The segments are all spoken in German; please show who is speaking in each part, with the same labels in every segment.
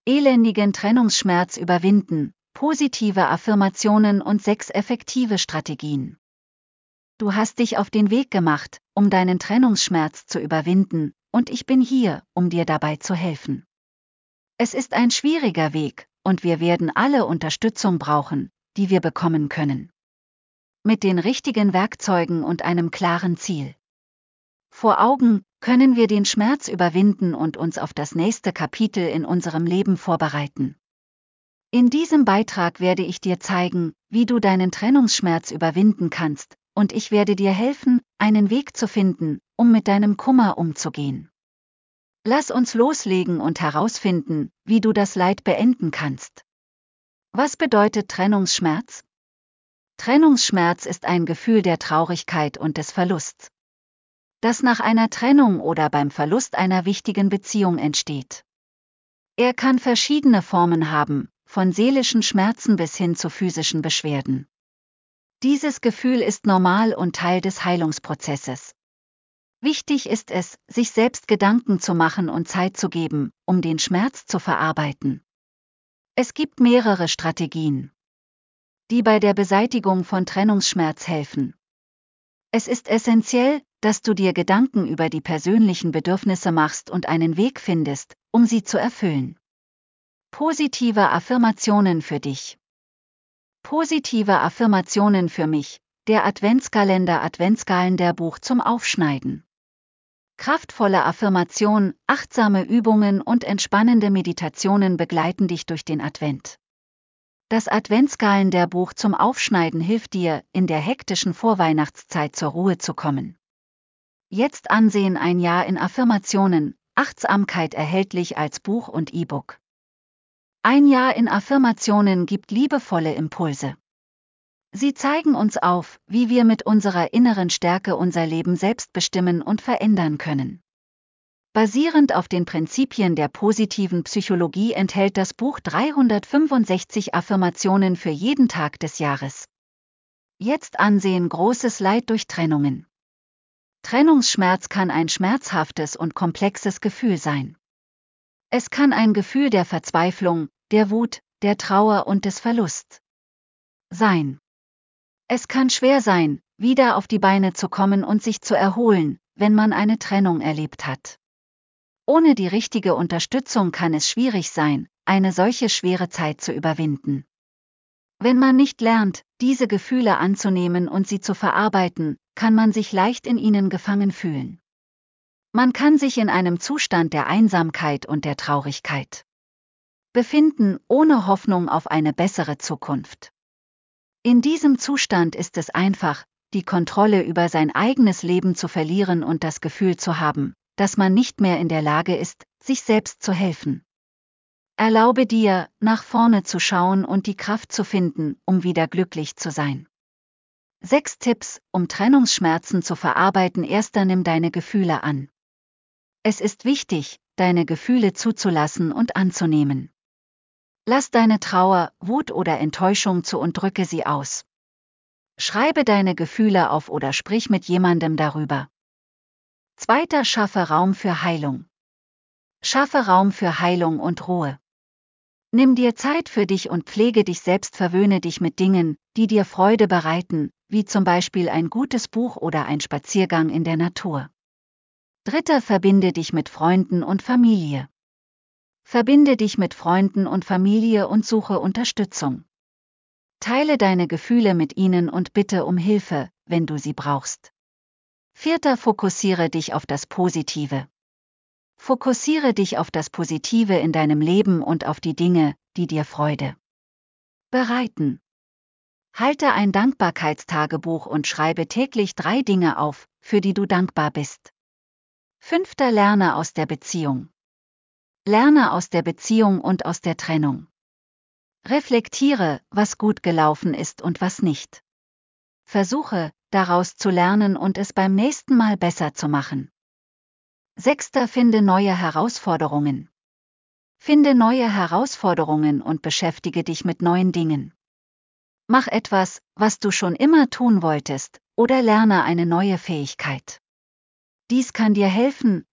Speaker 1: elendigen Trennungsschmerz überwinden, positive Affirmationen und 6 effektive Strategien. Du hast dich auf den Weg gemacht, um deinen Trennungsschmerz zu überwinden, und ich bin hier, um dir dabei zu helfen. Es ist ein schwieriger Weg, und wir werden alle Unterstützung brauchen, die wir bekommen können. Mit den richtigen Werkzeugen und einem klaren Ziel vor Augen können wir den Schmerz überwinden und uns auf das nächste Kapitel in unserem Leben vorbereiten. In diesem Beitrag werde ich dir zeigen, wie du deinen Trennungsschmerz überwinden kannst, und ich werde dir helfen, einen Weg zu finden, um mit deinem Kummer umzugehen. Lass uns loslegen und herausfinden, wie du das Leid beenden kannst. Was bedeutet Trennungsschmerz? Trennungsschmerz ist ein Gefühl der Traurigkeit und des Verlusts, das nach einer Trennung oder beim Verlust einer wichtigen Beziehung entsteht. Er kann verschiedene Formen haben, von seelischen Schmerzen bis hin zu physischen Beschwerden. Dieses Gefühl ist normal und Teil des Heilungsprozesses. Wichtig ist es, sich selbst Gedanken zu machen und Zeit zu geben, um den Schmerz zu verarbeiten. Es gibt mehrere Strategien, die bei der Beseitigung von Trennungsschmerz helfen. Es ist essentiell, dass du dir Gedanken über die persönlichen Bedürfnisse machst und einen Weg findest, um sie zu erfüllen. Positive Affirmationen für dich. Positive Affirmationen für mich, der Adventskalender Adventskalender-Buch zum Aufschneiden. Kraftvolle Affirmation, achtsame Übungen und entspannende Meditationen begleiten dich durch den Advent. Das Adventskalender-Buch zum Aufschneiden hilft dir, in der hektischen Vorweihnachtszeit zur Ruhe zu kommen. Jetzt ansehen: ein Jahr in Affirmationen, Achtsamkeit erhältlich als Buch und E-Book. Ein Jahr in Affirmationen gibt liebevolle Impulse. Sie zeigen uns auf, wie wir mit unserer inneren Stärke unser Leben selbst bestimmen und verändern können. Basierend auf den Prinzipien der positiven Psychologie enthält das Buch 365 Affirmationen für jeden Tag des Jahres. Jetzt ansehen: großes Leid durch Trennungen. Trennungsschmerz kann ein schmerzhaftes und komplexes Gefühl sein. Es kann ein Gefühl der Verzweiflung, der Wut, der Trauer und des Verlusts sein. Es kann schwer sein, wieder auf die Beine zu kommen und sich zu erholen, wenn man eine Trennung erlebt hat. Ohne die richtige Unterstützung kann es schwierig sein, eine solche schwere Zeit zu überwinden. Wenn man nicht lernt, diese Gefühle anzunehmen und sie zu verarbeiten, kann man sich leicht in ihnen gefangen fühlen. Man kann sich in einem Zustand der Einsamkeit und der Traurigkeit befinden, ohne Hoffnung auf eine bessere Zukunft. In diesem Zustand ist es einfach, die Kontrolle über sein eigenes Leben zu verlieren und das Gefühl zu haben, dass man nicht mehr in der Lage ist, sich selbst zu helfen. Erlaube dir, nach vorne zu schauen und die Kraft zu finden, um wieder glücklich zu sein. 6 Tipps, um Trennungsschmerzen zu verarbeiten. 1. Nimm deine Gefühle an. Es ist wichtig, deine Gefühle zuzulassen und anzunehmen. Lass deine Trauer, Wut oder Enttäuschung zu und drücke sie aus. Schreibe deine Gefühle auf oder sprich mit jemandem darüber. 2. Schaffe Raum für Heilung. Schaffe Raum für Heilung und Ruhe. Nimm dir Zeit für dich und pflege dich selbst. Verwöhne dich mit Dingen, die dir Freude bereiten, wie zum Beispiel ein gutes Buch oder ein Spaziergang in der Natur. 3. Verbinde dich mit Freunden und Familie. Verbinde dich mit Freunden und Familie und suche Unterstützung. Teile deine Gefühle mit ihnen und bitte um Hilfe, wenn du sie brauchst. 4. Fokussiere dich auf das Positive. Fokussiere dich auf das Positive in deinem Leben und auf die Dinge, die dir Freude bereiten. Halte ein Dankbarkeitstagebuch und schreibe täglich 3 Dinge auf, für die du dankbar bist. 5. Lerne aus der Beziehung. Lerne aus der Beziehung und aus der Trennung. Reflektiere, was gut gelaufen ist und was nicht. Versuche, daraus zu lernen und es beim nächsten Mal besser zu machen. 6. Finde neue Herausforderungen. Finde neue Herausforderungen und beschäftige dich mit neuen Dingen. Mach etwas, was du schon immer tun wolltest, oder lerne eine neue Fähigkeit. Dies kann dir helfen,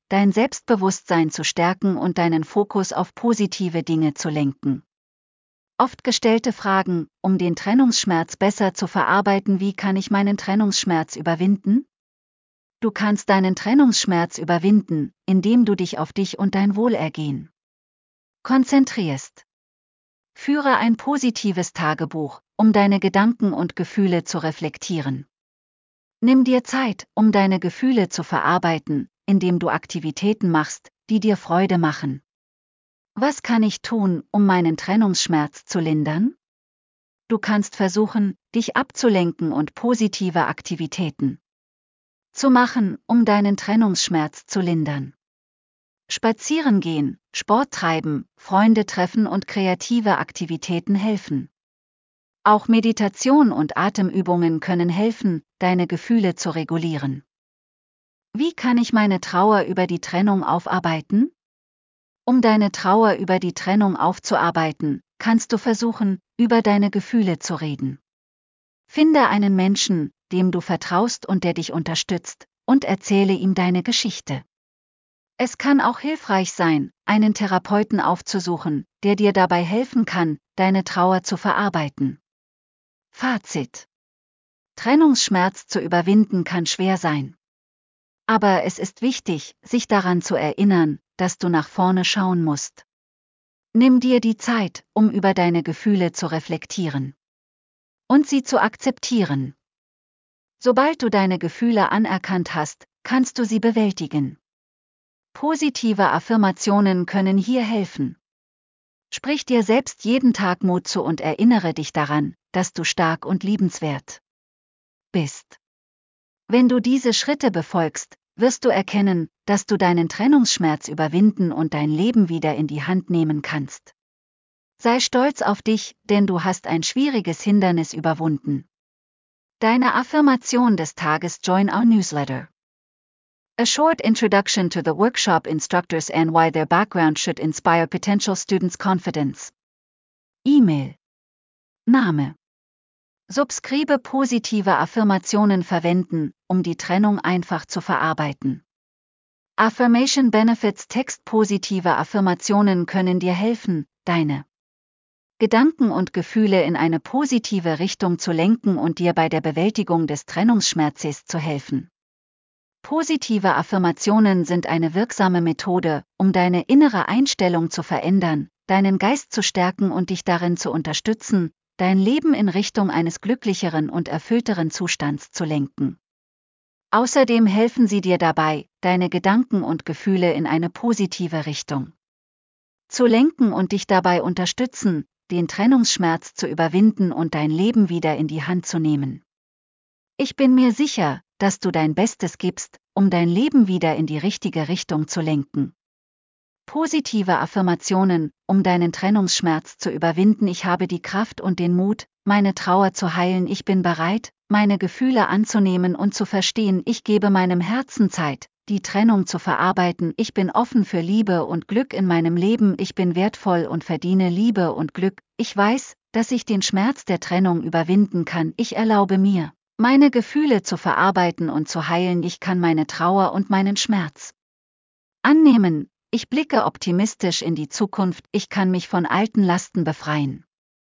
Speaker 1: dein Selbstbewusstsein zu stärken und deinen Fokus auf positive Dinge zu lenken. Oft gestellte Fragen, um den Trennungsschmerz besser zu verarbeiten: Wie kann ich meinen Trennungsschmerz überwinden? Du kannst deinen Trennungsschmerz überwinden, indem du dich auf dich und dein Wohlergehen konzentrierst. Führe ein positives Tagebuch, um deine Gedanken und Gefühle zu reflektieren. Nimm dir Zeit, um deine Gefühle zu verarbeiten, indem du Aktivitäten machst, die dir Freude machen. Was kann ich tun, um meinen Trennungsschmerz zu lindern? Du kannst versuchen, dich abzulenken und positive Aktivitäten zu machen, um deinen Trennungsschmerz zu lindern. Spazieren gehen, Sport treiben, Freunde treffen und kreative Aktivitäten helfen. Auch Meditation und Atemübungen können helfen, deine Gefühle zu regulieren. Wie kann ich meine Trauer über die Trennung aufarbeiten? Um deine Trauer über die Trennung aufzuarbeiten, kannst du versuchen, über deine Gefühle zu reden. Finde einen Menschen, dem du vertraust und der dich unterstützt, und erzähle ihm deine Geschichte. Es kann auch hilfreich sein, einen Therapeuten aufzusuchen, der dir dabei helfen kann, deine Trauer zu verarbeiten. Fazit: Trennungsschmerz zu überwinden kann schwer sein. Aber es ist wichtig, sich daran zu erinnern, dass du nach vorne schauen musst. Nimm dir die Zeit, um über deine Gefühle zu reflektieren und sie zu akzeptieren. Sobald du deine Gefühle anerkannt hast, kannst du sie bewältigen. Positive Affirmationen können hier helfen. Sprich dir selbst jeden Tag Mut zu und erinnere dich daran, dass du stark und liebenswert bist. Wenn du diese Schritte befolgst, wirst du erkennen, dass du deinen Trennungsschmerz überwinden und dein Leben wieder in die Hand nehmen kannst. Sei stolz auf dich, denn du hast ein schwieriges Hindernis überwunden. Deine Affirmation des Tages: Join our newsletter. A short introduction to the workshop instructors and why their background should inspire potential students' confidence. E-Mail. Name. Subscribe: Positive Affirmationen verwenden, um die Trennung einfach zu verarbeiten. Affirmation Benefits Text: Positive Affirmationen können dir helfen, deine Gedanken und Gefühle in eine positive Richtung zu lenken und dir bei der Bewältigung des Trennungsschmerzes zu helfen. Positive Affirmationen sind eine wirksame Methode, um deine innere Einstellung zu verändern, deinen Geist zu stärken und dich darin zu unterstützen, dein Leben in Richtung eines glücklicheren und erfüllteren Zustands zu lenken. Außerdem helfen sie dir dabei, deine Gedanken und Gefühle in eine positive Richtung zu lenken und dich dabei unterstützen, den Trennungsschmerz zu überwinden und dein Leben wieder in die Hand zu nehmen. Ich bin mir sicher, dass du dein Bestes gibst, um dein Leben wieder in die richtige Richtung zu lenken. Positive Affirmationen, um deinen Trennungsschmerz zu überwinden: Ich habe die Kraft und den Mut, meine Trauer zu heilen. Ich bin bereit, meine Gefühle anzunehmen und zu verstehen. Ich gebe meinem Herzen Zeit, die Trennung zu verarbeiten. Ich bin offen für Liebe und Glück in meinem Leben. Ich bin wertvoll und verdiene Liebe und Glück. Ich weiß, dass ich den Schmerz der Trennung überwinden kann. Ich erlaube mir, meine Gefühle zu verarbeiten und zu heilen. Ich kann meine Trauer und meinen Schmerz annehmen. Ich blicke optimistisch in die Zukunft. Ich kann mich von alten Lasten befreien.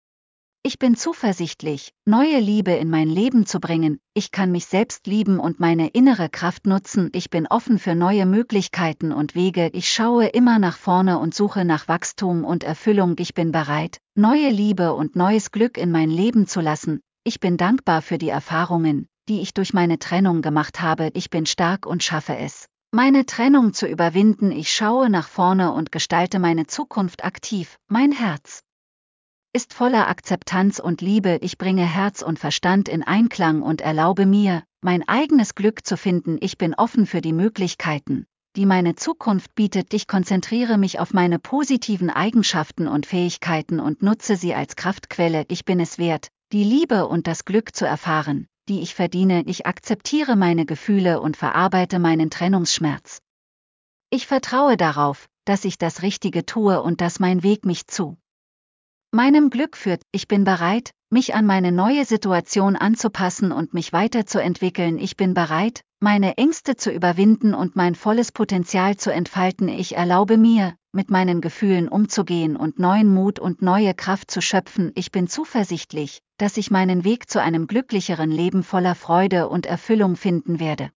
Speaker 1: Ich bin zuversichtlich, neue Liebe in mein Leben zu bringen. Ich kann mich selbst lieben und meine innere Kraft nutzen. Ich bin offen für neue Möglichkeiten und Wege. Ich schaue immer nach vorne und suche nach Wachstum und Erfüllung. Ich bin bereit, neue Liebe und neues Glück in mein Leben zu lassen. Ich bin dankbar für die Erfahrungen, die ich durch meine Trennung gemacht habe. Ich bin stark und schaffe es, meine Trennung zu überwinden. Ich schaue nach vorne und gestalte meine Zukunft aktiv. Mein Herz ist voller Akzeptanz und Liebe. Ich bringe Herz und Verstand in Einklang und erlaube mir, mein eigenes Glück zu finden. Ich bin offen für die Möglichkeiten, die meine Zukunft bietet. Ich konzentriere mich auf meine positiven Eigenschaften und Fähigkeiten und nutze sie als Kraftquelle. Ich bin es wert, die Liebe und das Glück zu erfahren, die ich verdiene. Ich akzeptiere meine Gefühle und verarbeite meinen Trennungsschmerz. Ich vertraue darauf, dass ich das Richtige tue und dass mein Weg mich zu meinem Glück führt. Ich bin bereit, mich an meine neue Situation anzupassen und mich weiterzuentwickeln. Ich bin bereit, meine Ängste zu überwinden und mein volles Potenzial zu entfalten. Ich erlaube mir, mit meinen Gefühlen umzugehen und neuen Mut und neue Kraft zu schöpfen. Ich bin zuversichtlich, dass ich meinen Weg zu einem glücklicheren Leben voller Freude und Erfüllung finden werde.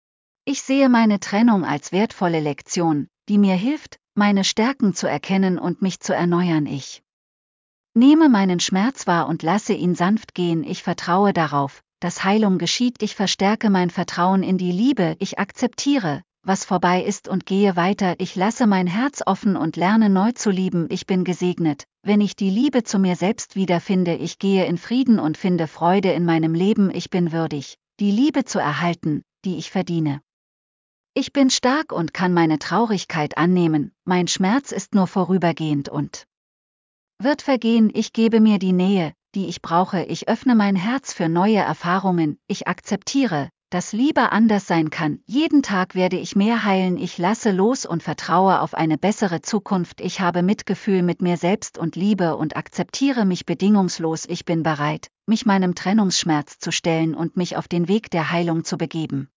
Speaker 1: Ich sehe meine Trennung als wertvolle Lektion, die mir hilft, meine Stärken zu erkennen und mich zu erneuern. Ich nehme meinen Schmerz wahr und lasse ihn sanft gehen. Ich vertraue darauf, dass Heilung geschieht. Ich verstärke mein Vertrauen in die Liebe. Ich akzeptiere, was vorbei ist und gehe weiter. Ich lasse mein Herz offen und lerne neu zu lieben. Ich bin gesegnet, wenn ich die Liebe zu mir selbst wiederfinde. Ich gehe in Frieden und finde Freude in meinem Leben. Ich bin würdig, die Liebe zu erhalten, die ich verdiene. Ich bin stark und kann meine Traurigkeit annehmen. Mein Schmerz ist nur vorübergehend und wird vergehen. Ich gebe mir die Nähe, die ich brauche. Ich öffne mein Herz für neue Erfahrungen. Ich akzeptiere, dass Liebe anders sein kann. Jeden Tag werde ich mehr heilen. Ich lasse los und vertraue auf eine bessere Zukunft. Ich habe Mitgefühl mit mir selbst und liebe und akzeptiere mich bedingungslos. Ich bin bereit, mich meinem Trennungsschmerz zu stellen und mich auf den Weg der Heilung zu begeben.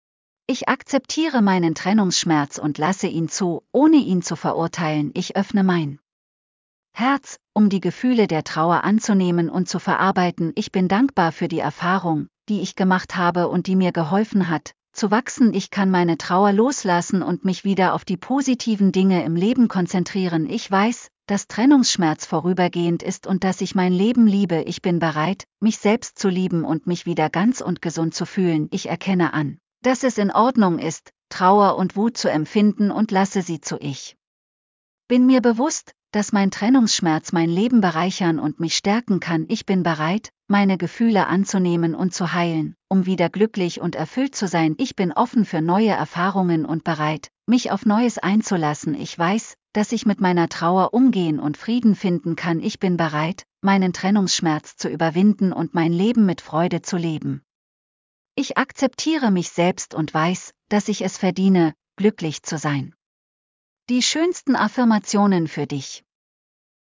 Speaker 1: Ich akzeptiere meinen Trennungsschmerz und lasse ihn zu, ohne ihn zu verurteilen. Ich öffne mein Herz, um die Gefühle der Trauer anzunehmen und zu verarbeiten. Ich bin dankbar für die Erfahrung, die ich gemacht habe und die mir geholfen hat, zu wachsen. Ich kann meine Trauer loslassen und mich wieder auf die positiven Dinge im Leben konzentrieren. Ich weiß, dass Trennungsschmerz vorübergehend ist und dass ich mein Leben liebe. Ich bin bereit, mich selbst zu lieben und mich wieder ganz und gesund zu fühlen. Ich erkenne an, dass es in Ordnung ist, Trauer und Wut zu empfinden und lasse sie zu. Ich bin mir bewusst, dass mein Trennungsschmerz mein Leben bereichern und mich stärken kann. Ich bin bereit, meine Gefühle anzunehmen und zu heilen, um wieder glücklich und erfüllt zu sein. Ich bin offen für neue Erfahrungen und bereit, mich auf Neues einzulassen. Ich weiß, dass ich mit meiner Trauer umgehen und Frieden finden kann. Ich bin bereit, meinen Trennungsschmerz zu überwinden und mein Leben mit Freude zu leben. Ich akzeptiere mich selbst und weiß, dass ich es verdiene, glücklich zu sein. Die schönsten Affirmationen für dich.